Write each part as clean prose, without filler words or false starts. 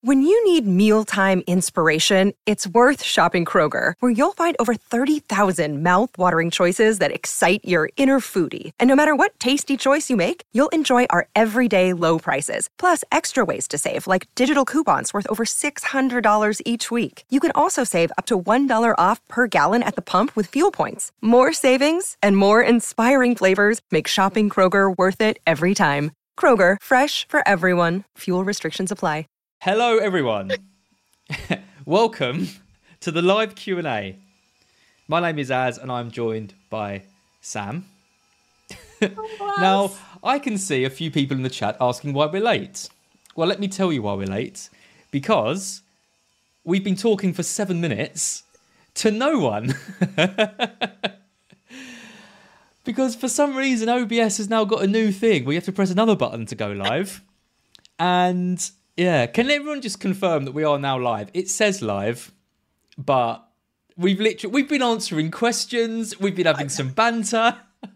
When you need mealtime inspiration, it's worth shopping Kroger, where you'll find over 30,000 mouth-watering choices that excite your inner foodie. And no matter what tasty choice you make, you'll enjoy our everyday low prices, plus extra ways to save, like digital coupons worth over $600 each week. You can also save up to $1 off per gallon at the pump with fuel points. More savings and more inspiring flavors make shopping Kroger worth it every time. Kroger, fresh for everyone. Fuel restrictions apply. Hello, everyone. Welcome to the live Q&A. My name is Az, and I'm joined by Sam. Now, I can see a few people in the chat asking why we're late. Well, let me tell you why we're late. Because we've been talking for 7 minutes to no one. Because for some reason, OBS has now got a new thing where you have to press another button to go live. And yeah, can everyone just confirm that we are now live? It says live, but we've been answering questions. We've been having some banter.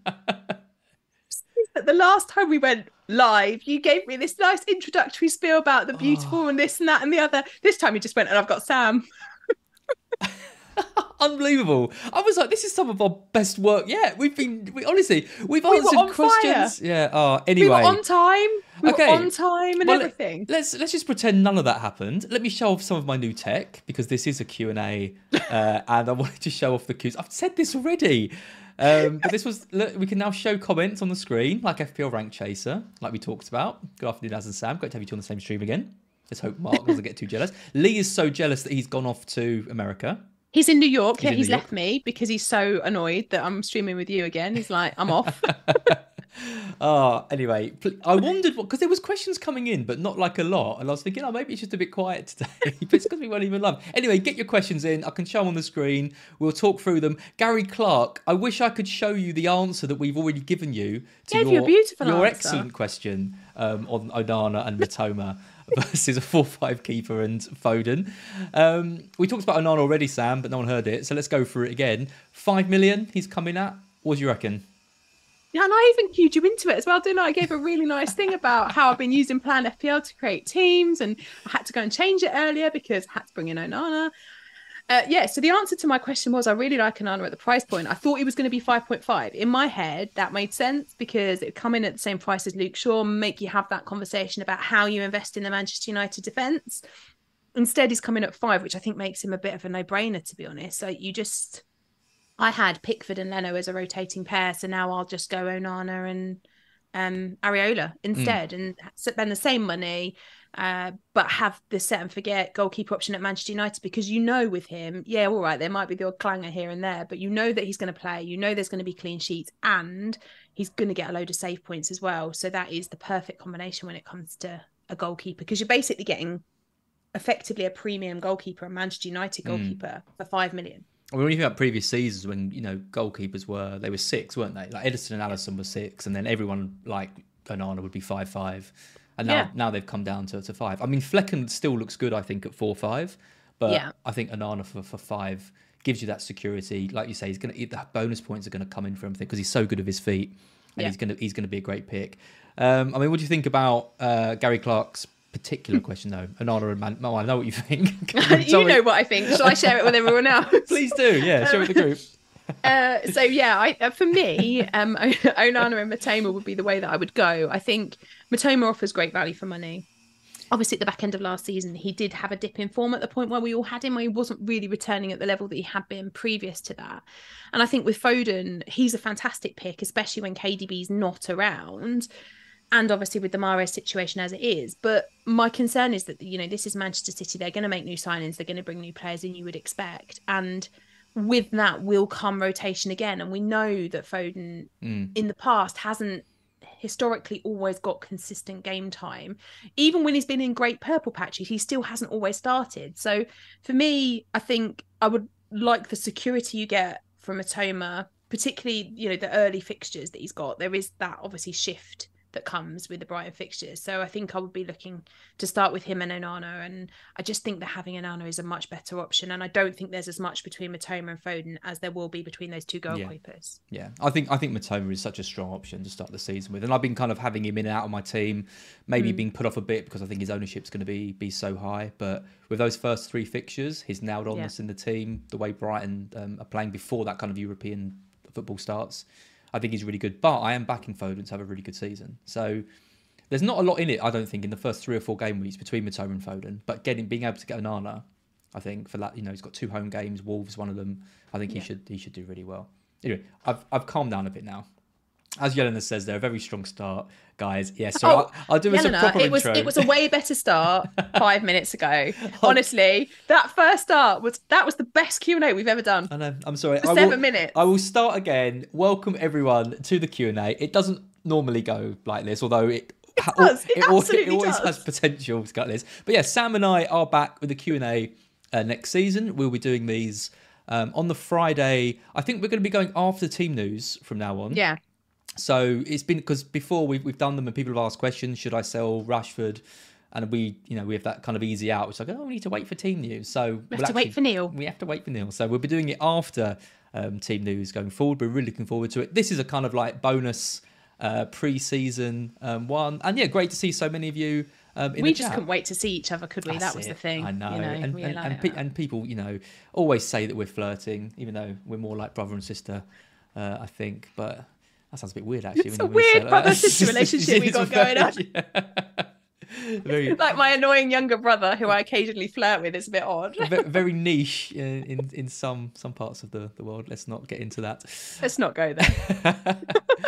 The last time we went live, you gave me this nice introductory spiel about the beautiful and this and that and the other. This time you just went, and I've got Sam. Unbelievable. I was like, this is some of our best work yet. We've answered questions. Fire. Yeah. Anyway. We were on time. We were on time and everything. Let's just pretend none of that happened. Let me show off some of my new tech, because this is a Q&A, and I wanted to show off the cues. I've said this already. But we can now show comments on the screen, like FPL Rank Chaser, like we talked about. Good afternoon, Az and Sam. Great to have you two on the same stream again. Let's hope Mark doesn't get too jealous. Lee is so jealous that he's gone off to America. He's in New York. He's left me because he's so annoyed that I'm streaming with you again. He's like, I'm off. Anyway, I wondered because there was questions coming in, but not like a lot. And I was thinking, maybe it's just a bit quiet today. But it's because we weren't even live. Anyway, get your questions in. I can show them on the screen. We'll talk through them. Gary Clark, I wish I could show you the answer that we've already given you to your excellent question on Onana and Mitoma versus a 4-5 keeper and Foden. We talked about Onana already, Sam, but no one heard it. So let's go through it again. 5 million he's coming at. What do you reckon? Yeah, and I even cued you into it as well, didn't I? I gave a really nice thing about how I've been using Plan FPL to create teams, and I had to go and change it earlier because I had to bring in Onana. So the answer to my question was I really like Onana at the price point. I thought he was going to be 5.5. In my head, that made sense because it would come in at the same price as Luke Shaw, make you have that conversation about how you invest in the Manchester United defence. Instead, he's coming at 5, which I think makes him a bit of a no-brainer, to be honest. So I had Pickford and Leno as a rotating pair, so now I'll just go Onana and Areola instead and spend the same money, but have the set and forget goalkeeper option at Manchester United, because with him, all right, there might be the odd clanger here and there, but that he's going to play, there's going to be clean sheets, and he's going to get a load of save points as well. So that is the perfect combination when it comes to a goalkeeper, because you're basically getting effectively a premium goalkeeper, a Manchester United goalkeeper for 5 million. I mean, when you think about previous seasons when, goalkeepers were 6, weren't they? Like Edison and Alisson were 6, and then everyone like Onana would be 5.5. And now they've come down to 5. I mean, Flecken still looks good, I think, at 4.5. But I think Onana for 5 gives you that security. Like you say, the bonus points are going to come in for him because he's so good with his feet, and he's going to be a great pick. I mean, what do you think about Gary Clark's particular question though? Onana and Man. Oh, I know what you think. You know what I think. Shall I share it with everyone else? Please do. Yeah, share it with the group. For me, Onana and Mitoma would be the way that I would go. I think Mitoma offers great value for money. Obviously, at the back end of last season, he did have a dip in form at the point where we all had him, where he wasn't really returning at the level that he had been previous to that. And I think with Foden, he's a fantastic pick, especially when KDB's not around. And obviously with the Mahrez situation as it is. But my concern is that, this is Manchester City. They're going to make new signings. They're going to bring new players in, you would expect. And with that will come rotation again. And we know that Foden in the past hasn't historically always got consistent game time. Even when he's been in great purple patches, he still hasn't always started. So for me, I think I would like the security you get from Mitoma, particularly, the early fixtures that he's got. There is that obviously shift that comes with the Brighton fixtures. So I think I would be looking to start with him and Onana, and I just think that having Onana is a much better option, and I don't think there's as much between Matoma and Foden as there will be between those two goalkeepers. Yeah, I think Matoma is such a strong option to start the season with, and I've been kind of having him in and out of my team, maybe being put off a bit because I think his ownership's going to be so high, but with those first 3 fixtures, his nailed onness in the team, the way Brighton are playing before that kind of European football starts, I think he's really good. But I am backing Foden to have a really good season. So there's not a lot in it, I don't think, in the first 3 or 4 game weeks between Matoma and Foden. But being able to get Onana, I think for that, he's got 2 home games, Wolves one of them. I think he should do really well. Anyway, I've calmed down a bit now. As Jelena says, they're a very strong start, guys. Yes, so I'll do a proper intro. It was a way better start 5 minutes ago. Honestly, that first start was the best Q&A we've ever done. I know. I'm sorry. For 7 minutes. I will start again. Welcome everyone to the Q&A. It doesn't normally go like this, although it always has potential to go like this. But yeah, Sam and I are back with the Q&A next season. We'll be doing these on the Friday. I think we're going to be going after team news from now on. Yeah. So it's been, because before we've done them and people have asked questions, should I sell Rashford? And we have that kind of easy out. It's like, we need to wait for team news. So we have to wait for Neil. We have to wait for Neil. So we'll be doing it after team news going forward. We're really looking forward to it. This is a kind of like bonus pre-season one. And yeah, great to see so many of you we just couldn't wait to see each other, could we? That was the thing. I know. And people, always say that we're flirting, even though we're more like brother and sister, I think. But that sounds a bit weird, actually. It's a weird brother-sister relationship we got going on. Like my annoying younger brother, who I occasionally flirt with, is a bit odd. Very niche in some parts of the world. Let's not get into that. Let's not go there.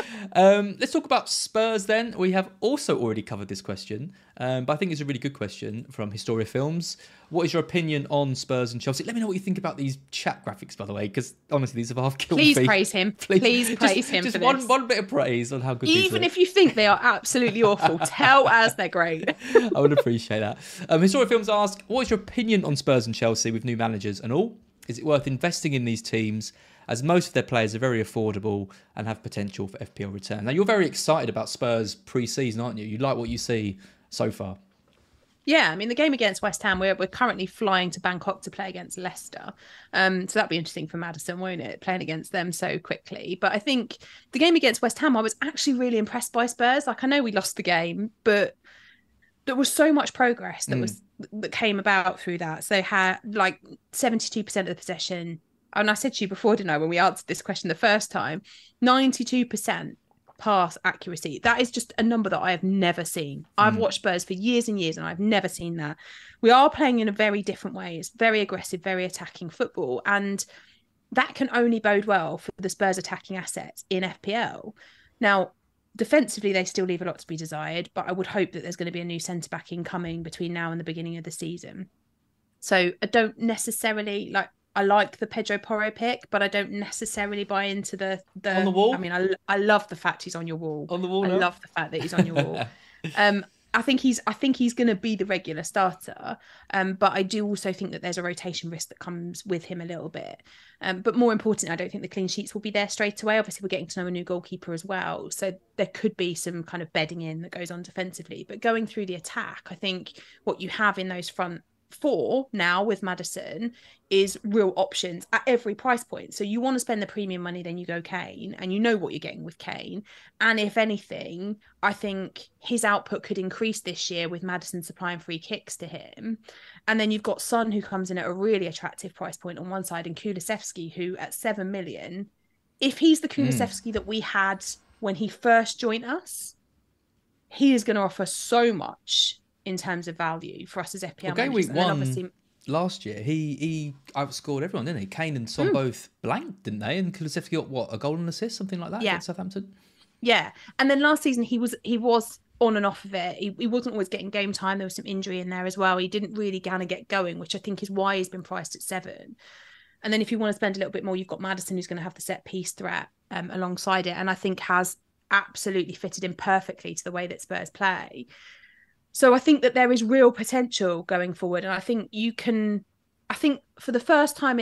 Let's talk about Spurs then. We have also already covered this question, but I think it's a really good question from Historia Films. What is your opinion on Spurs and Chelsea? Let me know what you think about these chat graphics, by the way, because honestly, these have half killed me. Please praise him. Please praise him just for one, this. one bit of praise on how good these are. Even if you think they are absolutely awful, tell us they're great. I would appreciate that. Historia Films ask, what is your opinion on Spurs and Chelsea with new managers and all? Is it worth investing in these teams, as most of their players are very affordable and have potential for FPL return? Now, you're very excited about Spurs pre-season, aren't you? You like what you see so far. Yeah, I mean, the game against West Ham, we're currently flying to Bangkok to play against Leicester. So that'll be interesting for Maddison, won't it? Playing against them so quickly. But I think the game against West Ham, I was actually really impressed by Spurs. Like, I know we lost the game, but there was so much progress that came about through that. So they had like 72% of the possession. And I said to you before, didn't I, when we answered this question the first time, 92% pass accuracy. That is just a number that I have never seen. I've watched Spurs for years and years, and I've never seen that. We are playing in a very different way. It's very aggressive, very attacking football, and that can only bode well for the Spurs attacking assets in FPL. Now, defensively, they still leave a lot to be desired, but I would hope that there's going to be a new centre-back incoming between now and the beginning of the season. So I don't necessarily I like the Pedro Porro pick, but I don't necessarily buy into the on the wall. I mean, I love the fact he's on your wall. On the wall. I love the fact that he's on your wall. I think he's going to be the regular starter. But I do also think that there's a rotation risk that comes with him a little bit. But more importantly, I don't think the clean sheets will be there straight away. Obviously, we're getting to know a new goalkeeper as well. So there could be some kind of bedding in that goes on defensively. But going through the attack, I think what you have in those front 4 now with Maddison is real options at every price point. So you want to spend the premium money, then you go Kane, and you know what you're getting with Kane. And if anything, I think his output could increase this year with Maddison supplying free kicks to him. And then you've got Son, who comes in at a really attractive price point on one side, and Kulusevski, who at 7 million, if he's the Kulusevski that we had when he first joined us, he is going to offer so much in terms of value for us as FPL managers. Game week 1 last year, he outscored everyone, didn't he? Kane and Son both blanked, didn't they? And Kulusevski got what, a goal and assist, something like that against Southampton? Yeah. And then last season he was on and off of it. He wasn't always getting game time. There was some injury in there as well. He didn't really kind of get going, which I think is why he's been priced at 7. And then if you want to spend a little bit more, you've got Maddison, who's going to have the set piece threat alongside it, and I think has absolutely fitted in perfectly to the way that Spurs play. So I think that there is real potential going forward. And I think for the first time in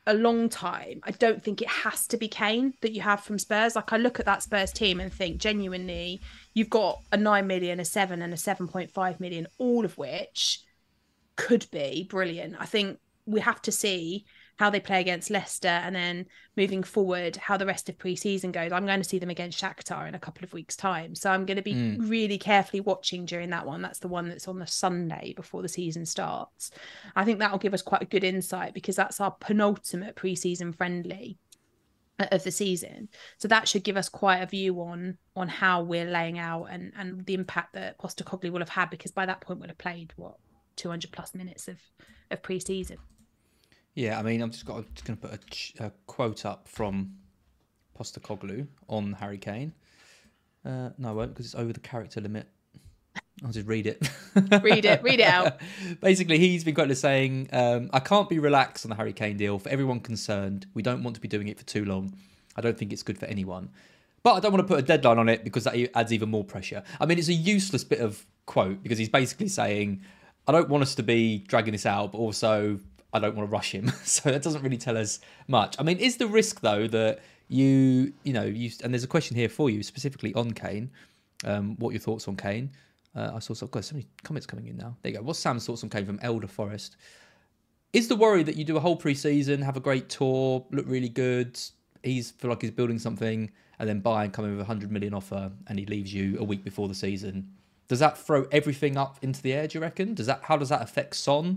a long time, I don't think it has to be Kane that you have from Spurs. Like, I look at that Spurs team and think, genuinely, you've got a 9 million, a 7 and a 7.5 million, all of which could be brilliant. I think we have to see how they play against Leicester, and then moving forward, how the rest of pre-season goes. I'm going to see them against Shakhtar in a couple of weeks' time. So I'm going to be really carefully watching during that one. That's the one that's on the Sunday before the season starts. I think that will give us quite a good insight, because that's our penultimate pre-season friendly of the season. So that should give us quite a view on how we're laying out and the impact that Postecoglou will have had, because by that point we'll have played, 200 plus minutes of pre-season. Yeah, I mean, I'm just going to put a quote up from Postecoglou on Harry Kane. No, I won't, because it's over the character limit. I'll just read it. Read it out. Basically, he's been quoted as saying, I can't be relaxed on the Harry Kane deal. For everyone concerned, we don't want to be doing it for too long. I don't think it's good for anyone. But I don't want to put a deadline on it, because that adds even more pressure. I mean, it's a useless bit of quote, because he's basically saying, I don't want us to be dragging this out, but also I don't want to rush him. So that doesn't really tell us much. I mean, is the risk, though, that you and there's a question here for you specifically on Kane, what your thoughts on Kane? I saw so many comments coming in now. There you go. What's Sam's thoughts on Kane from Elder Forest? Is the worry that you do a whole pre-season, have a great tour, look really good, feel like he's building something, and then buy and come in with a 100 million offer, and he leaves you a week before the season? Does that throw everything up into the air, do you reckon? How does that affect Son?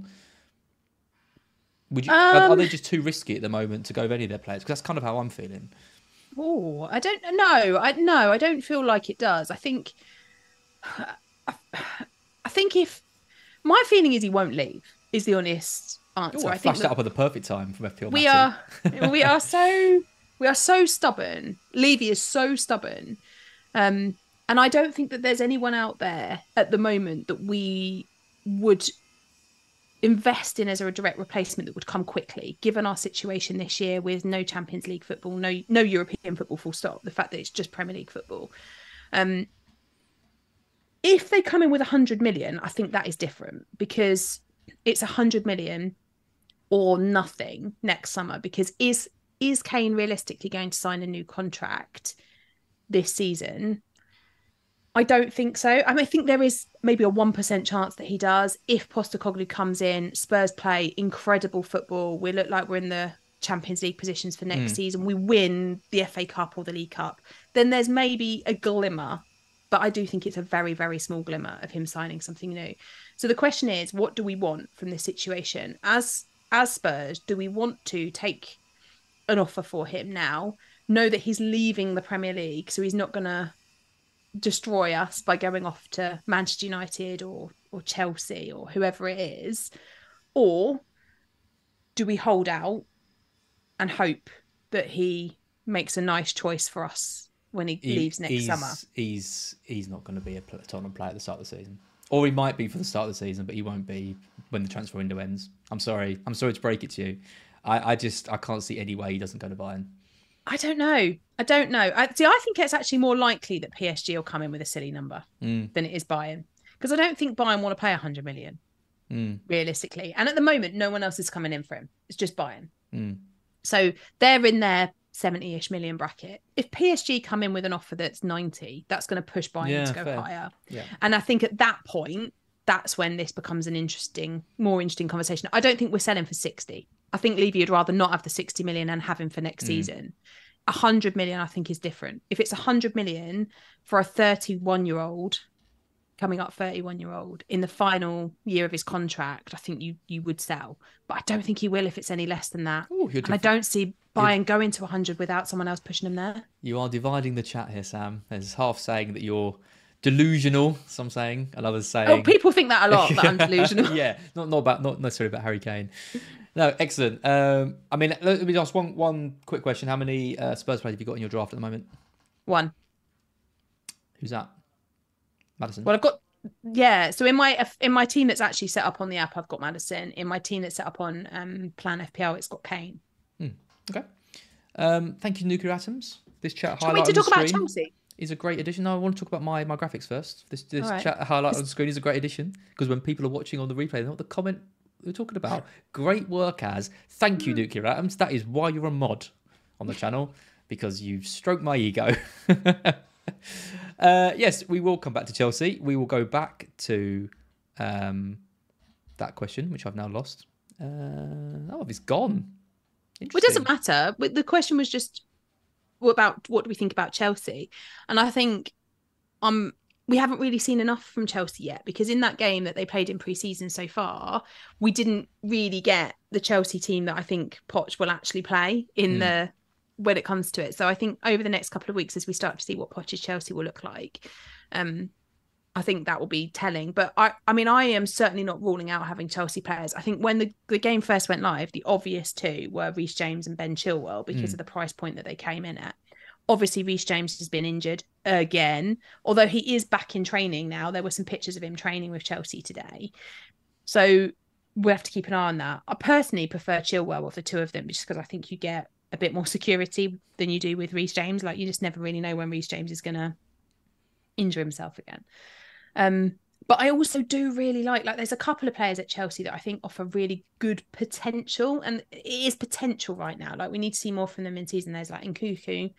Are they just too risky at the moment to go with any of their players? Because that's kind of how I'm feeling. Oh, I don't know. I don't feel like it does. I think if my feeling is he won't leave, is the honest answer. I flashed that up at the perfect time from FPL. We are so stubborn. Levy is so stubborn. And I don't think that there's anyone out there at the moment that we would invest in as a direct replacement that would come quickly, given our situation this year with no Champions League football, no European football, full stop, the fact that it's just Premier League football. If they come in with 100 million, I think that is different, because it's 100 million or nothing next summer. Because is Kane realistically going to sign a new contract this season? I don't think so. I mean, I think there is maybe a 1% chance that he does. If Postecoglou comes in, Spurs play incredible football, we look like we're in the Champions League positions for next season, we win the FA Cup or the League Cup, then there's maybe a glimmer. But I do think it's a very, very small glimmer of him signing something new. So the question is, what do we want from this situation? As Spurs, do we want to take an offer for him now, know that he's leaving the Premier League, so he's not going to destroy us by going off to Manchester United or Chelsea or whoever it is? Or do we hold out and hope that he makes a nice choice for us when he leaves next summer? He's not going to be a Tottenham player at the start of the season. Or he might be for the start of the season, but he won't be when the transfer window ends. I'm sorry to break it to you. I can't see any way he doesn't go to Bayern. I don't know. I think it's actually more likely that PSG will come in with a silly number than it is Bayern. Because I don't think Bayern want to pay 100 million, realistically. And at the moment, no one else is coming in for him. It's just Bayern. So they're in their 70-ish million bracket. If PSG come in with an offer that's 90, that's going to push Bayern to go higher. Yeah. And I think at that point, that's when this becomes an more interesting conversation. I don't think we're selling for 60. I think Levy would rather not have the 60 million and have him for next season. 100 million, I think, is different. If it's 100 million for a 31-year-old, coming up 31-year-old, in the final year of his contract, I think you would sell. But I don't think he will if it's any less than that. And I don't see Bayern going to 100 without someone else pushing him there. You are dividing the chat here, Sam. There's half saying that you're delusional, some saying, and others saying... Oh, people think that a lot, that I'm delusional. Yeah, not necessarily about Harry Kane. No, excellent. I mean, let me ask one quick question. How many Spurs players have you got in your draft at the moment? One. Who's that? Maddison. Well, I've got... Yeah, so in my team that's actually set up on the app, I've got Maddison. In my team that's set up on Plan FPL, it's got Kane. Okay. Thank you, Nuclear Atoms. This chat highlight on the screen. Do you want me to talk about Chelsea? Is a great addition. No, I want to talk about my graphics first. This right. chat highlight on the screen is a great addition, because when people are watching on the replay, they know what the comment We were talking about great work as. Thank you, Nuclear Atoms. That is why you're a mod on the channel, because you've stroked my ego. Yes, we will come back to Chelsea. We will go back to that question, which I've now lost. It's gone. Well, it doesn't matter. The question was just about what do we think about Chelsea? And I think we haven't really seen enough from Chelsea yet, because in that game that they played in pre-season so far, we didn't really get the Chelsea team that I think Poch will actually play in when it comes to it. So I think over the next couple of weeks, as we start to see what Poch's Chelsea will look like, I think that will be telling. But I am certainly not ruling out having Chelsea players. I think when the game first went live, the obvious two were Reece James and Ben Chilwell, because of the price point that they came in at. Obviously, Reece James has been injured again, although he is back in training now. There were some pictures of him training with Chelsea today. So we'll have to keep an eye on that. I personally prefer Chilwell of the two of them, just because I think you get a bit more security than you do with Reece James. Like, you just never really know when Reece James is going to injure himself again. But I also do really like there's a couple of players at Chelsea that I think offer really good potential, and it is potential right now. Like, we need to see more from them in season. There's like Nkunku,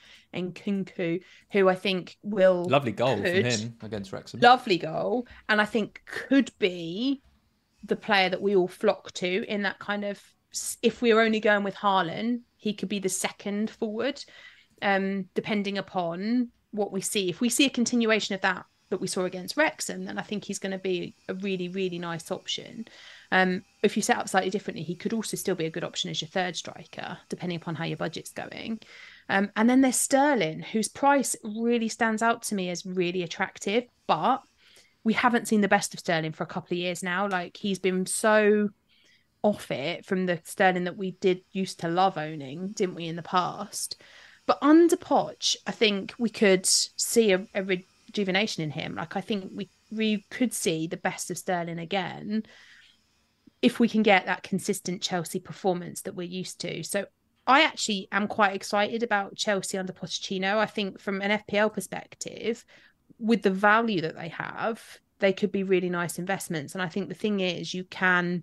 who I think will... Lovely goal from him against Wrexham. Lovely goal. And I think could be the player that we all flock to in that kind of... If we were only going with Haaland, he could be the second forward, depending upon what we see. If we see a continuation of that we saw against Wrexham, then I think he's going to be a really, really nice option. If you set up slightly differently, he could also still be a good option as your third striker, depending upon how your budget's going. And then there's Sterling, whose price really stands out to me as really attractive, but we haven't seen the best of Sterling for a couple of years now. Like, he's been so off it from the Sterling that we used to love owning, didn't we, in the past? But under Poch, I think we could see a rejuvenation in him. Like, I think we could see the best of Sterling again if we can get that consistent Chelsea performance that we're used to. So I actually am quite excited about Chelsea under Pochettino. I think from an FPL perspective, with the value that they have, they could be really nice investments. And I think the thing is, you can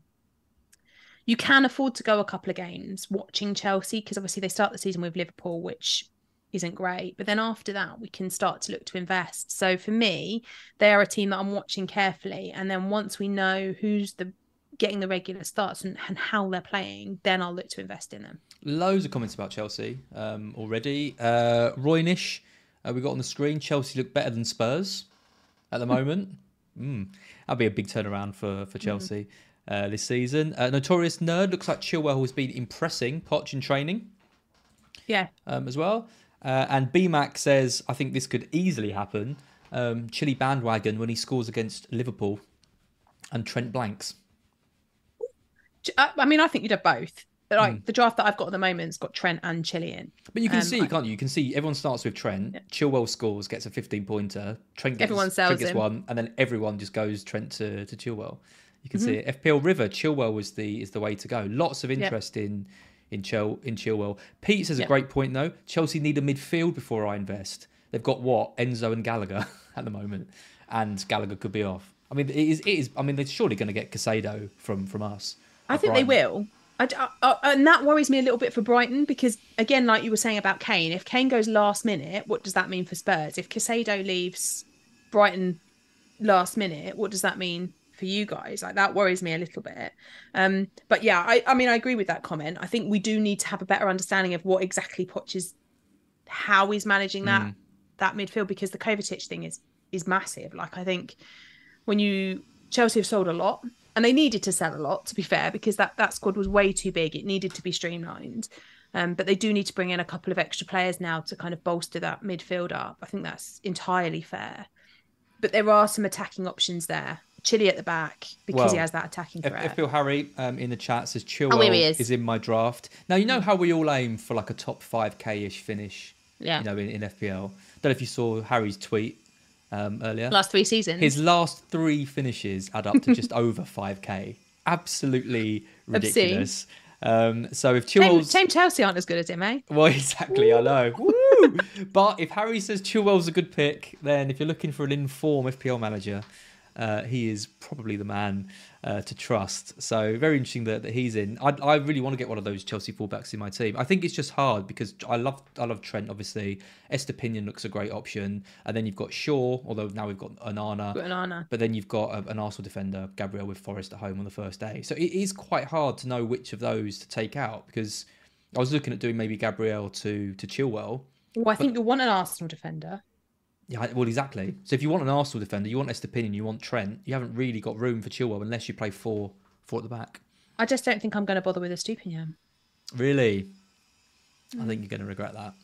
afford to go a couple of games watching Chelsea, because obviously they start the season with Liverpool, which isn't great. But then after that, we can start to look to invest. So for me, they are a team that I'm watching carefully. And then once we know who's getting the regular starts and how they're playing, then I'll look to invest in them. Loads of comments about Chelsea already. Roy Nish, we got on the screen. Chelsea look better than Spurs at the moment. That'll be a big turnaround for Chelsea this season. Notorious Nerd, looks like Chilwell has been impressing Poch in training. Yeah. As well. And BMAC says, I think this could easily happen. Chile bandwagon when he scores against Liverpool and Trent blanks. I mean, I think you'd have both. Like, the draft that I've got at the moment's got Trent and Chile in. But you can see, can't you? You can see everyone starts with Trent. Yeah. Chilwell scores, gets a 15-pointer. Trent gets one, and then everyone just goes Trent to Chilwell. You can see it. FPL River, Chilwell is the way to go. Lots of interest in Chilwell. Pete says a great point though. Chelsea need a midfield before I invest. They've got Enzo and Gallagher at the moment, and Gallagher could be off. I mean, it is. I mean, they're surely going to get Casado from us. I think Brighton. They will. And that worries me a little bit for Brighton, because again, like you were saying about Kane, if Kane goes last minute, what does that mean for Spurs? If Casado leaves Brighton last minute, what does that mean for you guys? Like, that worries me a little bit. But yeah, I mean, I agree with that comment. I think we do need to have a better understanding of what exactly Poch is, how he's managing that midfield, because the Kovacic thing is massive. Like, I think Chelsea have sold a lot, and they needed to sell a lot, to be fair, because that squad was way too big. It needed to be streamlined. But they do need to bring in a couple of extra players now to kind of bolster that midfield up. I think that's entirely fair. But there are some attacking options there. Chile at the back, because he has that attacking threat. FPL Harry in the chat says Chilwell is in my draft. Now, you know how we all aim for like a top 5k-ish finish, in FPL. Don't know if you saw Harry's tweet earlier. Last 3 seasons. His last 3 finishes add up to just over 5k. Absolutely ridiculous. So if Chilwell's... Same Chelsea aren't as good as him, eh? Well, exactly, I know. Woo! But if Harry says Chilwell's a good pick, then if you're looking for an informed FPL manager, he is probably the man to trust. So very interesting that he's in. I really want to get one of those Chelsea fullbacks in my team. I think it's just hard because I love Trent, obviously. Estepinian looks a great option. And then you've got Shaw, although now we've got Onana. But then you've got an Arsenal defender, Gabriel, with Forest at home on the first day. So it is quite hard to know which of those to take out, because I was looking at doing maybe Gabriel to Chilwell. Well, I think you'll want an Arsenal defender. Yeah, well, exactly. So if you want an Arsenal defender, you want Estepinian, you want Trent, you haven't really got room for Chilwell unless you play four at the back. I just don't think I'm going to bother with a Stupinian. Really? I think you're going to regret that.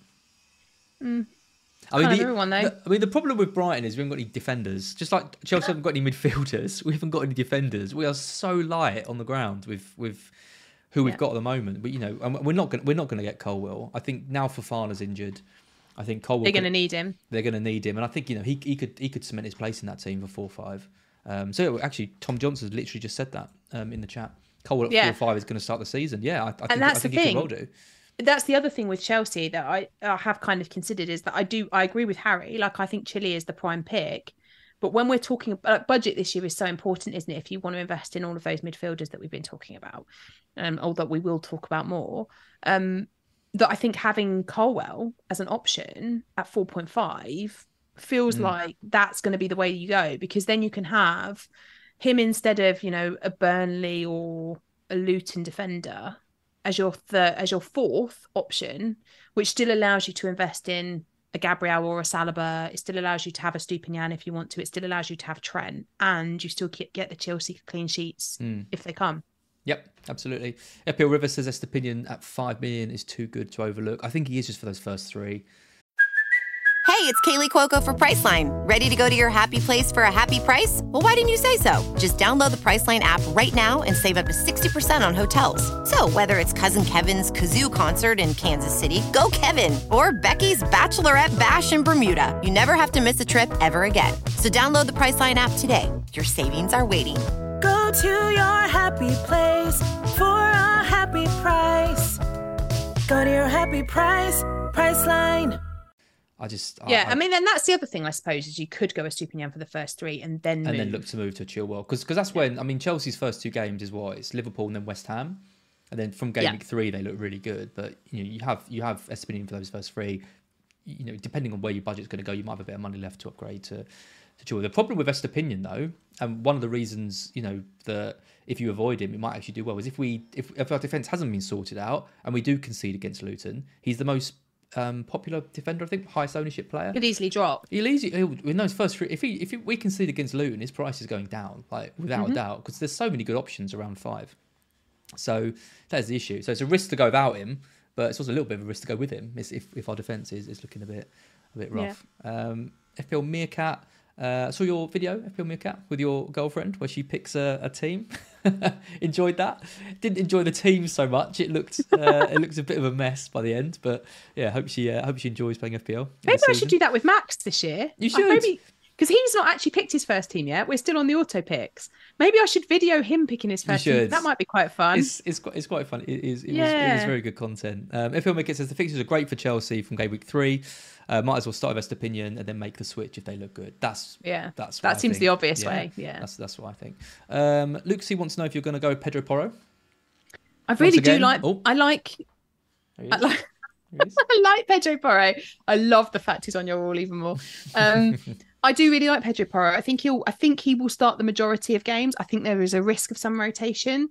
I mean, everyone, though. The problem with Brighton is we haven't got any defenders. Just like Chelsea haven't got any midfielders, we haven't got any defenders. We are so light on the ground with who we've got at the moment. But and we're not going to get Colwill. I think now Fofana's injured. I think Colwill. They're going to need him. They're going to need him, and I think he could cement his place in that team for 4-5. So actually, Tom Johnson's literally just said that in the chat. Colwill at 4-5 is going to start the season. Yeah, I think he could well do. That's the other thing with Chelsea that I have kind of considered, is that I agree with Harry. Like, I think Chile is the prime pick, but when we're talking about budget this year is so important, isn't it? If you want to invest in all of those midfielders that we've been talking about, or that we will talk about more, that I think having Colwill as an option at 4.5 feels like that's going to be the way you go, because then you can have him instead of a Burnley or a Luton defender as your fourth option, which still allows you to invest in a Gabriel or a Saliba. It still allows you to have a Stupinian if you want to. It still allows you to have Trent, and you still get the Chelsea clean sheets if they come. Yep, absolutely. FPL River says Estepinian at 5 million is too good to overlook. I think he is just for those first three. Hey, it's Kaylee Cuoco for Priceline. Ready to go to your happy place for a happy price? Well, why didn't you say so? Just download the Priceline app right now and save up to 60% on hotels. So whether it's Cousin Kevin's Kazoo Concert in Kansas City, go Kevin, or Becky's Bachelorette Bash in Bermuda, you never have to miss a trip ever again. So download the Priceline app today. Your savings are waiting. Go to your happy place for a happy price. Go to your happy price, Priceline. I mean, then that's the other thing, I suppose, is you could go a Stupinian for the first three and then look to move to Chilwell, because that's when, I mean, Chelsea's first two games is it's Liverpool and then West Ham, and then from game week 3 they look really good. But you have Estepinian for those first three. Depending on where your budget's going to go, you might have a bit of money left to upgrade to Chilwell. The problem with Estepinian, though, and one of the reasons that if you avoid him, it might actually do well, is if our defence hasn't been sorted out and we do concede against Luton, he's the most popular defender, I think, highest ownership player. Could easily drop. He'll in those first three. If we concede against Luton, his price is going down, like without a doubt, because there's so many good options around 5. So that is the issue. So it's a risk to go without him, but it's also a little bit of a risk to go with him if our defence is looking a bit rough. FPL Meerkat. Saw your video, FPL Meerkat, with your girlfriend, where she picks a team. Enjoyed that. Didn't enjoy the team so much. It looked a bit of a mess by the end, but yeah, hope she enjoys playing FPL. Maybe I should do that with Max this year. You should. Because he's not actually picked his first team yet. We're still on the auto picks. Maybe I should video him picking his first team. That might be quite fun. It's quite fun. It was very good content. FPL Meerkat says the fixtures are great for Chelsea from game week 3. Might as well start with Estepinian and then make the switch if they look good. That seems the obvious way. Yeah, that's what I think. Luke C wants to know if you're going to go with Pedro Porro. I really do like. I like Pedro Porro. I love the fact he's on your wall even more. I do really like Pedro Porro. I think he will start the majority of games. I think there is a risk of some rotation.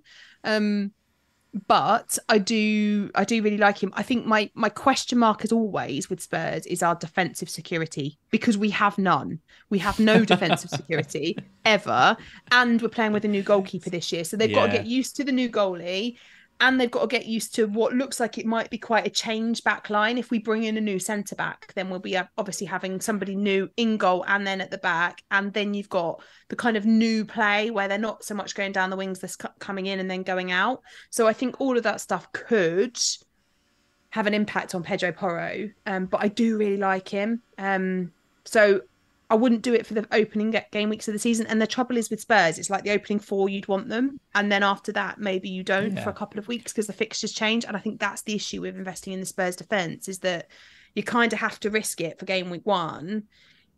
But I do really like him. I think my question mark, as always with Spurs, is our defensive security, because we have none. We have no defensive security ever, and we're playing with a new goalkeeper this year, so they've got to get used to the new goalie, and they've got to get used to what looks like it might be quite a change back line. If we bring in a new centre back, then we'll be obviously having somebody new in goal and then at the back. And then you've got the kind of new play where they're not so much going down the wings, they're coming in and then going out. So I think all of that stuff could have an impact on Pedro Porro. But I do really like him. So I wouldn't do it for the opening game weeks of the season. And the trouble is with Spurs, it's like the opening 4, you'd want them. And then after that, maybe you don't for a couple of weeks because the fixtures change. And I think that's the issue with investing in the Spurs defence, is that you kind of have to risk it for game week 1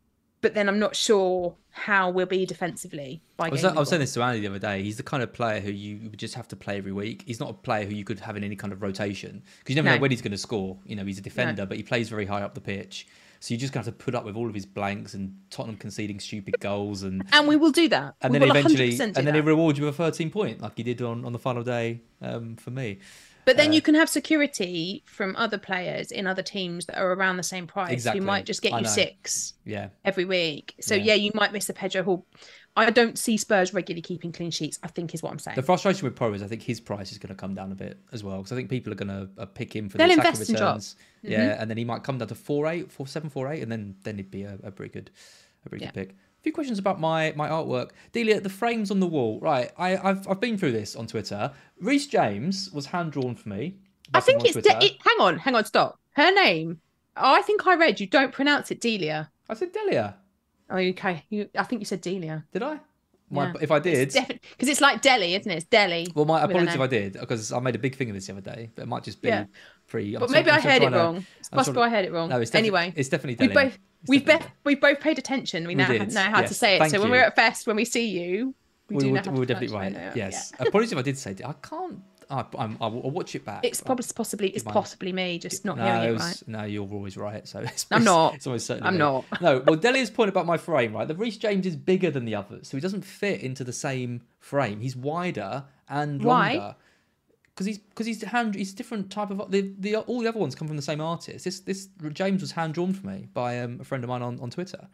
but then I'm not sure how we'll be defensively by game I was saying week this to Andy the other day. He's the kind of player who you would just have to play every week. He's not a player who you could have in any kind of rotation because you never know when he's going to score. You know, he's a defender, but he plays very high up the pitch. So you just have to put up with all of his blanks and Tottenham conceding stupid goals, and we will do that. And we then will eventually, 100% do and then that. he rewards you with a 13-point like he did on the final day for me. But then you can have security from other players in other teams that are around the same price. Exactly. Who might just get you 6 every week. So you might miss a Pedro Hall. I don't see Spurs regularly keeping clean sheets, I think is what I'm saying. The frustration with Pro is I think his price is going to come down a bit as well because I think people are going to pick him for the attacking returns. Invest and drop. Yeah, and then he might come down to 4.8, 4.7, 4.8, and then it'd be a pretty good pick. A few questions about my artwork. Delia, the frames on the wall. Right, I've been through this on Twitter. Reece James was hand drawn for me. I think it's hang on, stop. Her name. I think I read you don't pronounce it Delia. I said Delia. Oh, okay. I think you said Delia. Did I? If I did, because it's like Delhi, isn't it? It's Delhi. Well, my apologies if I did, because I made a big thing of this the other day. But it might just be free. But maybe I heard it wrong. It's possible I heard it wrong. No, it's anyway, it's definitely Delhi. We've both paid attention. We now know how to say it. So when we're at Fest, when we see you, we were definitely right. Yes. Apologies if I did say it. I can't. I'll watch it back. It's possibly me just not hearing it right. No, you're always right. So I'm not. It's always certainly I'm not. No. Well, Delia's point about my frame, right? The Reece James is bigger than the others, so he doesn't fit into the same frame. He's wider and longer. Because he's different type of all the other ones come from the same artist. This James was hand drawn for me by a friend of mine on Twitter.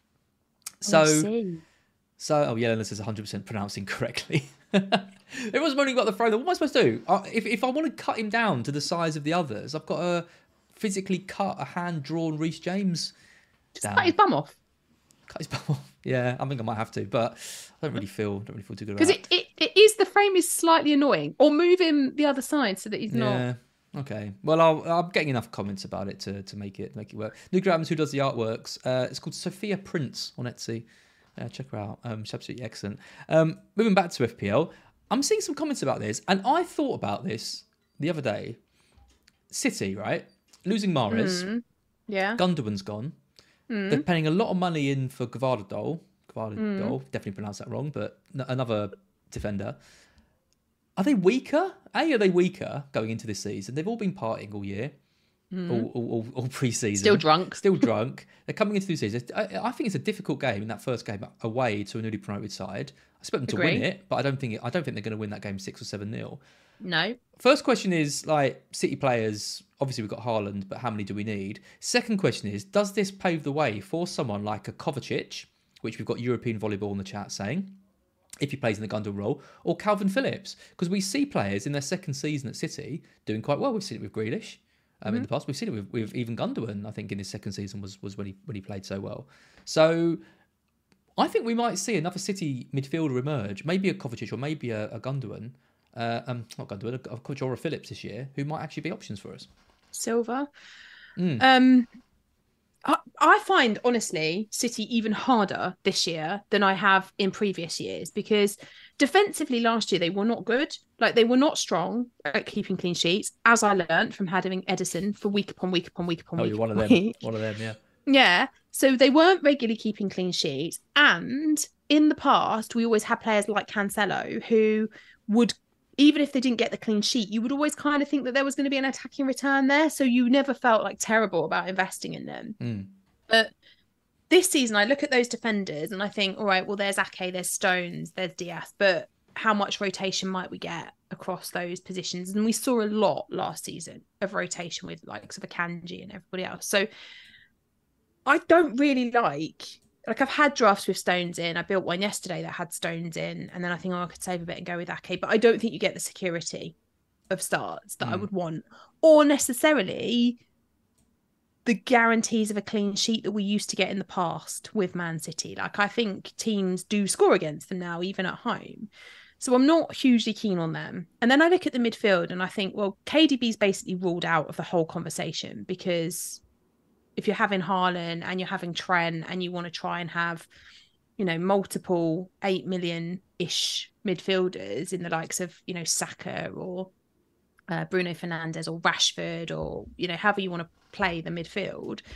Yelena says 100% pronouncing correctly. Everyone's moaning about the frame. What am I supposed to do? If I want to cut him down to the size of the others, I've got to physically cut a hand drawn Reece James down. Cut his bum off. Cut his bum off. Yeah, I think I might have to, but I don't really feel too good about it. Because it is the frame is slightly annoying. Or move him the other side so that he's not. Yeah. Okay. Well, I'm getting enough comments about it to make it work. Nuclear Adams, who does the artworks, it's called Sophia Prince on Etsy. Check her out. She's absolutely excellent. Moving back to FPL, I'm seeing some comments about this, and I thought about this the other day. City, right? Losing Mahrez. Yeah. Gundogan's gone. They're paying a lot of money in for Gvardiol. Definitely pronounced that wrong, but another defender. Are they weaker? Are they weaker going into this season? They've all been partying all year. All pre-season. Still drunk. They're coming into the season. I think it's a difficult game in that first game away to a newly promoted side. I expect them to win it, but I don't think they're going to win that game 6 or 7-0. No. First question is City players. Obviously, we've got Haaland, but how many do we need? Second question is, does this pave the way for someone like a Kovacic, which we've got European Volleyball in the chat saying, if he plays in the Gundogan role, or Calvin Phillips? Because we see players in their second season at City doing quite well. We've seen it with Grealish. In the past, we've seen it with even Gundogan. I think in his second season was when he played so well. So I think we might see another City midfielder emerge, maybe a Kovacic or maybe a Gundogan, not Gundogan, a Kovacic or a Phillips this year, who might actually be options for us. Silva. I find, honestly, City even harder this year than I have in previous years because defensively last year they were not good. They were not strong at keeping clean sheets, as I learned from having Edison for week upon week upon week upon week. You're one of them. One of them, yeah. Yeah. So they weren't regularly keeping clean sheets. And in the past, we always had players like Cancelo who would, even if they didn't get the clean sheet, you would always kind of think that there was going to be an attacking return there. So you never felt terrible about investing in them. But this season, I look at those defenders and I think, all right, well, there's Ake, there's Stones, there's Diaz, but how much rotation might we get across those positions? And we saw a lot last season of rotation with likes of Akanji and everybody else. So I don't really I've had drafts with Stones in. I built one yesterday that had Stones in, and then I think I could save a bit and go with Ake. But I don't think you get the security of starts that I would want, or necessarily the guarantees of a clean sheet that we used to get in the past with Man City. I think teams do score against them now, even at home. So I'm not hugely keen on them. And then I look at the midfield and I think, well, KDB's basically ruled out of the whole conversation because if you're having Haaland and you're having Trent and you want to try and have, multiple 8 million-ish midfielders in the likes of, Saka or Bruno Fernandes or Rashford or, however you want to play the midfield,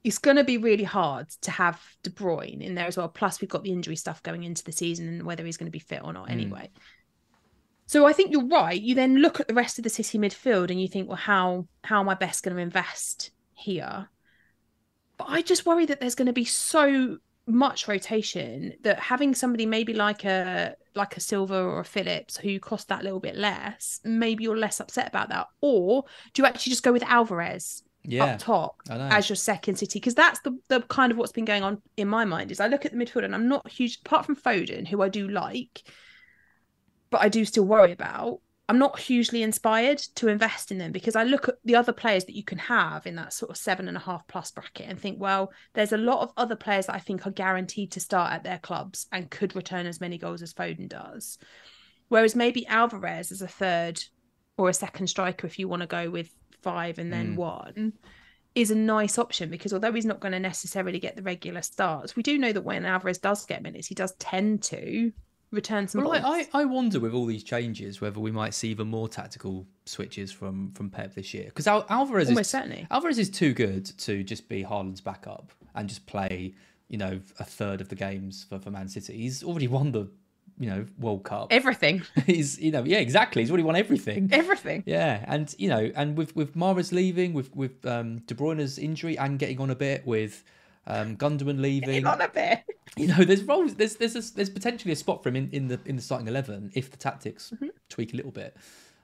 it's going to be really hard to have De Bruyne in there as well. Plus, we've got the injury stuff going into the season and whether he's going to be fit or not anyway. So I think you're right. You then look at the rest of the City midfield and you think, well, how am I best going to invest here? But I just worry that there's going to be so much rotation that having somebody maybe like a Silva or a Phillips who cost that little bit less, maybe you're less upset about that. Or do you actually just go with Alvarez up top as your second City? Because that's the kind of what's been going on in my mind. Is I look at the midfield and I'm not huge, apart from Foden, who I do like, but I do still worry about. I'm not hugely inspired to invest in them because I look at the other players that you can have in that sort of 7.5+ bracket and think, well, there's a lot of other players that I think are guaranteed to start at their clubs and could return as many goals as Foden does. Whereas maybe Alvarez as a third or a second striker, if you want to go with 5 and then 1, is a nice option because although he's not going to necessarily get the regular starts, we do know that when Alvarez does get minutes, he does tend to return some balls. I wonder with all these changes whether we might see even more tactical switches from Pep this year because Alvarez is too good to just be Haaland's backup and just play a third of the games for Man City. He's already won the World Cup, everything. He's exactly, he's already won everything and and with Mahrez leaving, with De Bruyne's injury and getting on a bit, with Gundogan leaving, on a bit. There's roles. There's potentially a spot for him in the starting 11 if the tactics tweak a little bit.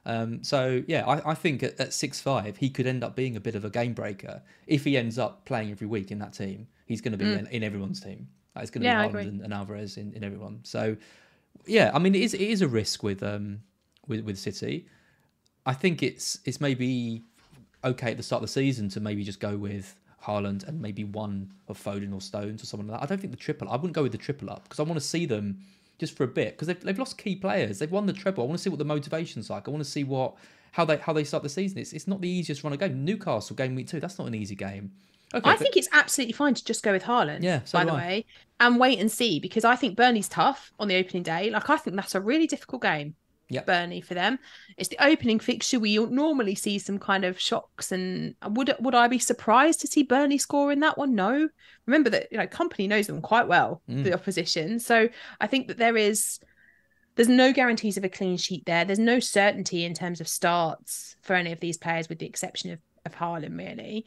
I think at 6'5" he could end up being a bit of a game breaker if he ends up playing every week in that team. He's going to be in everyone's team. It's going to be Haaland and Alvarez in everyone. So I mean it is a risk with City. I think it's maybe okay at the start of the season to maybe just go with Haaland and maybe one of Foden or Stones or someone like that. I don't think I wouldn't go with the triple up because I want to see them just for a bit because they've lost key players. They've won the treble. I want to see what the motivation's like. I want to see how they start the season. It's not the easiest run of game. Newcastle game week 2. That's not an easy game. Okay, I think it's absolutely fine to just go with Haaland. Yeah, by the way, and wait and see because I think Burnley's tough on the opening day. Like I think that's a really difficult game. Yep. Burnley for them. It's the opening fixture. We normally see some kind of shocks, and would I be surprised to see Burnley score in that one? No. Remember that Kompany knows them quite well, the opposition. So I think that there's no guarantees of a clean sheet there. There's no certainty in terms of starts for any of these players, with the exception of Haaland, really.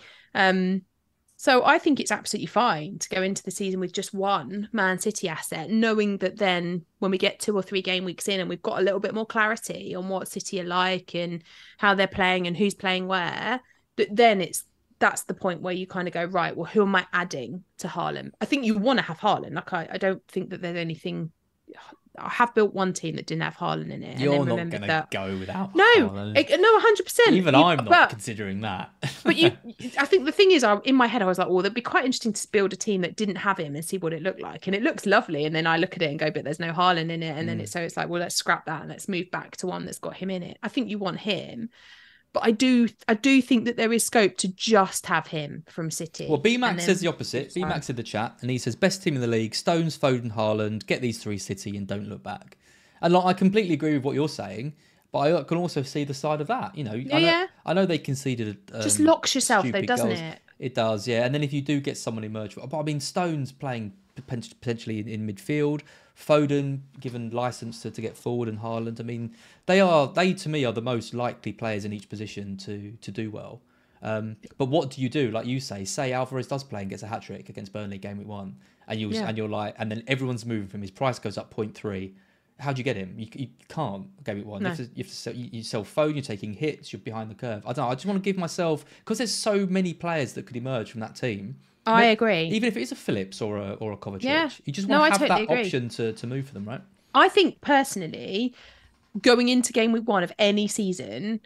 So I think it's absolutely fine to go into the season with just one Man City asset, knowing that then when we get 2 or 3 game weeks in and we've got a little bit more clarity on what City are like and how they're playing and who's playing where, then that's the point where you kind of go, right, well, who am I adding to Haaland? I think you want to have Haaland. Like I don't think that there's anything. I have built one team that didn't have Haaland in it. You're not going to go without no, Haaland. No, 100%. Even I'm not considering that. But I think the thing is, in my head, I was like, well, that'd be quite interesting to build a team that didn't have him and see what it looked like. And it looks lovely. And then I look at it and go, but there's no Haaland in it. And then it's like, well, let's scrap that and let's move back to one that's got him in it. I think you want him. But I do think that there is scope to just have him from City. Well, BMAX says the opposite. BMAX in the chat, and he says, best team in the league, Stones, Foden, Haaland, get these 3 City and don't look back. And I completely agree with what you're saying, but I can also see the side of that. I know they conceded. Just locks yourself though, doesn't goals. it? It does, yeah. And then if you do get someone emerge, but I mean, Stones playing potentially in midfield, Foden given license to get forward, and Haaland. I mean, they to me are the most likely players in each position to do well. But what do you do? Like you say Alvarez does play and gets a hat trick against Burnley game week 1, and you're like, and then everyone's moving from his price goes up 0.3. How do you get him? You can't game week 1. No. You have to you sell Foden. You're taking hits. You're behind the curve. I don't know. I just want to give myself, because there's so many players that could emerge from that team. I agree. Even if it is a Phillips or a Kovacic, you just I want to have totally that agree. option to move for them, right? I think personally, going into game week 1 of any season,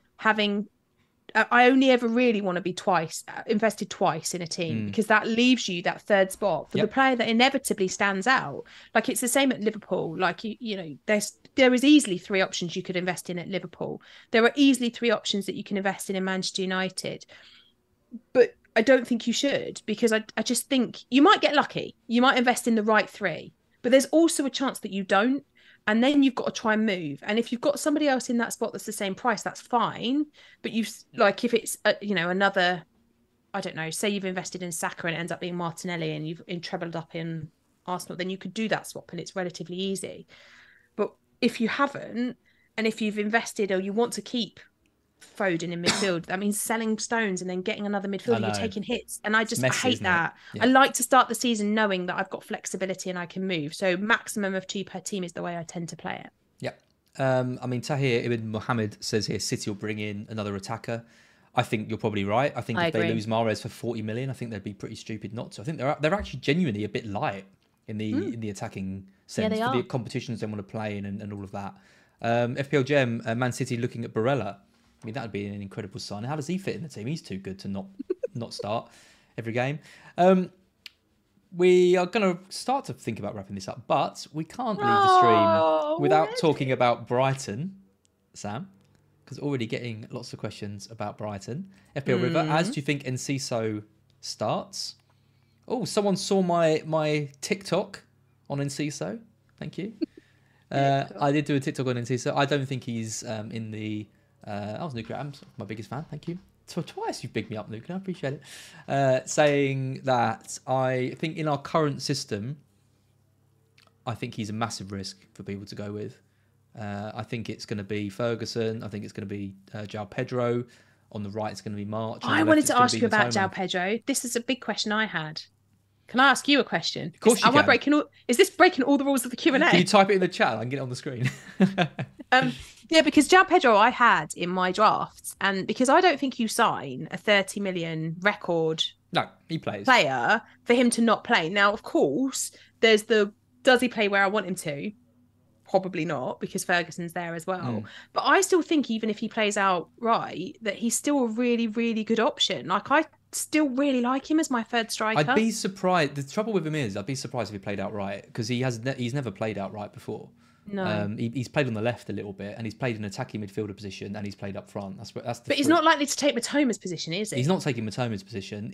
I only ever really want to be invested twice in a team because that leaves you that third spot for the player that inevitably stands out. Like it's the same at Liverpool. Like there is easily 3 options you could invest in at Liverpool. There are easily 3 options that you can invest in Manchester United. But I don't think you should, because I just think you might get lucky. You might invest in the right 3, but there's also a chance that you don't. And then you've got to try and move. And if you've got somebody else in that spot that's the same price, that's fine. But if it's another I don't know, say you've invested in Saka and it ends up being Martinelli and you've trebled up in Arsenal, then you could do that swap and it's relatively easy. But if you haven't, and if you've invested or you want to keep Foden in midfield, that means selling Stones and then getting another midfielder. You're taking hits, and I hate that. Yeah. I like to start the season knowing that I've got flexibility and I can move. So maximum of 2 per team is the way I tend to play it. Yeah. I mean, Tahir Ibn Mohammed says here City will bring in another attacker. I think you're probably right. I think if they lose Mahrez for 40 million, I think they'd be pretty stupid not to. I think they're actually genuinely a bit light in the attacking sense for the competitions they want to play in and all of that. FPL Gem, Man City looking at Barella. I mean, that would be an incredible sign. How does he fit in the team? He's too good to not start every game. We are going to start to think about wrapping this up, but we can't leave the stream without talking about Brighton, Sam, because already getting lots of questions about Brighton. FPL River, as do you think Enciso starts? Oh, someone saw my TikTok on Enciso. Thank you. I did do a TikTok on Enciso. I don't think he's in the... I was Nuclear Adams, my biggest fan. Thank you. So twice you've bigged me up, Nuclear. I appreciate it. Saying that I think in our current system, I think he's a massive risk for people to go with. I think it's going to be Ferguson. I think it's going to be João Pedro. On the right, it's going to be March. I wanted to ask you about João Pedro. This is a big question I had. Can I ask you a question? Of course you can. Is this breaking all the rules of the Q&A? Can you type it in the chat? I can get it on the screen. Yeah, because João Pedro I had in my drafts, and because I don't think you sign a 30 million record player for him to not play. Now, of course, there's does he play where I want him to? Probably not, because Ferguson's there as well. But I still think even if he plays out right, that he's still a really, really good option. Like, I still really like him as my third striker. I'd be surprised. The trouble with him is I'd be surprised if he played out right, because he's never played out right before. No, he's played on the left a little bit, and he's played in attacking midfielder position, and he's played up front. But he's not likely to take Matoma's position, is he? He's not taking Matoma's position.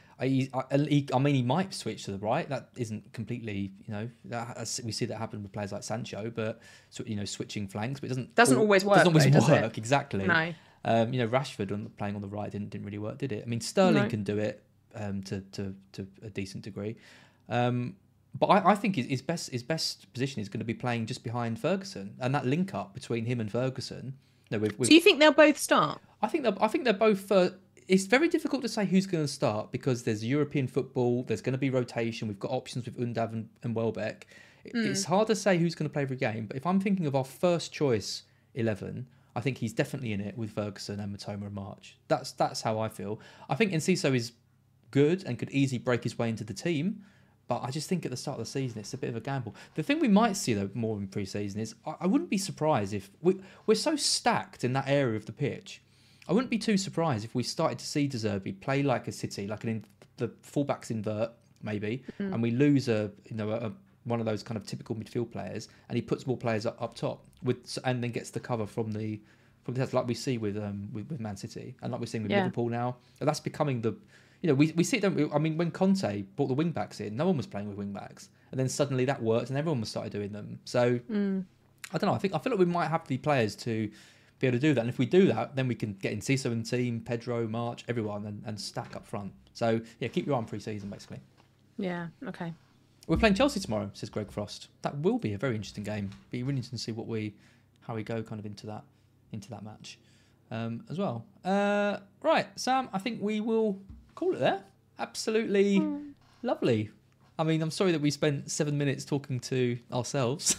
He might switch to the right. That isn't completely, we see that happen with players like Sancho, but switching flanks, but it doesn't always work. Does it? Exactly. No. Rashford playing on the right didn't really work, did it? I mean, Sterling can do it to a decent degree. But I think his best position is going to be playing just behind Ferguson, and that link up between him and Ferguson. Do you think they'll both start? I think they're both. It's very difficult to say who's going to start because there's European football. There's going to be rotation. We've got options with Undav and Welbeck. It's hard to say who's going to play every game. But if I'm thinking of our first choice 11, I think he's definitely in it with Ferguson and Matoma and March. That's how I feel. I think Enciso is good and could easily break his way into the team. But I just think at the start of the season, it's a bit of a gamble. The thing we might see, though, more in pre-season is I wouldn't be surprised if... We're so stacked in that area of the pitch. I wouldn't be too surprised if we started to see De Zerbi play like a City, like the fullbacks invert, maybe, and we lose one of those kind of typical midfield players, and he puts more players up top, and then gets the cover from the like we see with Man City, and like we're seeing with Liverpool now. And that's becoming the... we see it, don't we? I mean, when Conte brought the wing-backs in, no one was playing with wing-backs. And then suddenly that worked and everyone started doing them. So, I don't know. I feel like we might have the players to be able to do that. And if we do that, then we can get Enciso in the team, Pedro, March, everyone, and stack up front. So, yeah, keep your eye on pre-season, basically. Yeah, okay. We're playing Chelsea tomorrow, says Greg Frost. That will be a very interesting game. Be really interesting to see how we go kind of into that match as well. Right, Sam, I think we will... call it there. Absolutely lovely. I mean, I'm sorry that we spent 7 minutes talking to ourselves.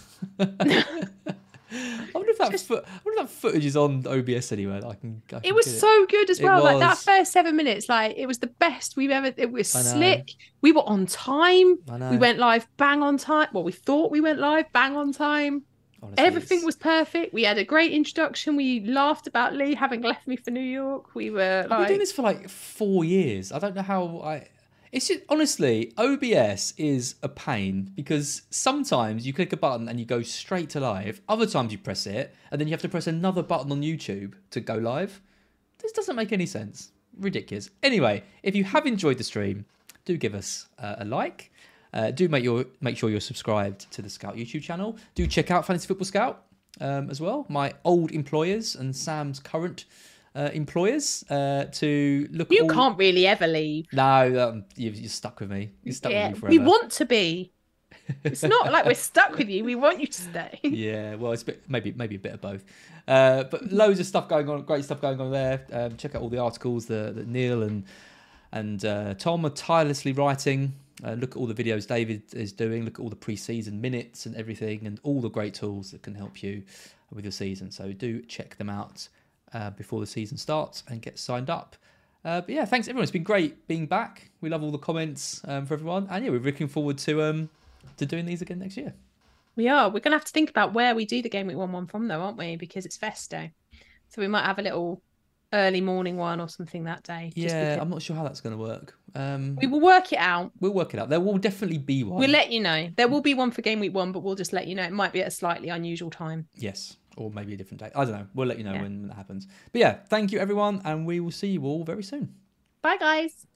I wonder if that footage is on OBS anywhere. I can it was so good as well. Like that first 7 minutes, like it was the best we've ever. It was slick. We were on time. We went live bang on time. Well, we thought we went live bang on time. Honestly, everything was perfect. We had a great introduction. We laughed about Lee having left me for New York. We were like... I've been doing this for like 4 years. I don't know how It's just, honestly, OBS is a pain because sometimes you click a button and you go straight to live. Other times you press it and then you have to press another button on YouTube to go live. This doesn't make any sense. Ridiculous. Anyway, if you have enjoyed the stream, do give us a like. Do make sure you're subscribed to the Scout YouTube channel. Do check out Fantasy Football Scout as well. My old employers and Sam's current employers to look. You can't really ever leave. No, you're stuck with me. You're stuck with me forever. We want to be. It's not like we're stuck with you. We want you to stay. Yeah, well, it's maybe a bit of both. But loads of stuff going on, great stuff going on there. Check out all the articles that Neil and Tom are tirelessly writing. Look at all the videos David is doing. Look at all the pre-season minutes and everything, and all the great tools that can help you with your season. So do check them out before the season starts and get signed up. But yeah, thanks everyone. It's been great being back. We love all the comments for everyone, and yeah, we're looking forward to doing these again next year. We are. We're going to have to think about where we do the Game Week 1 one from, though, aren't we? Because it's Festo. So we might have a little early morning one or something that day. Yeah, I'm not sure how that's going to work. We will work it out. We'll work it out. There will definitely be one. We'll let you know. There will be one for Game Week 1, but we'll just let you know. It might be at a slightly unusual time. Yes, or maybe a different day. I don't know. We'll let you know when that happens. But yeah, thank you, everyone, and we will see you all very soon. Bye, guys.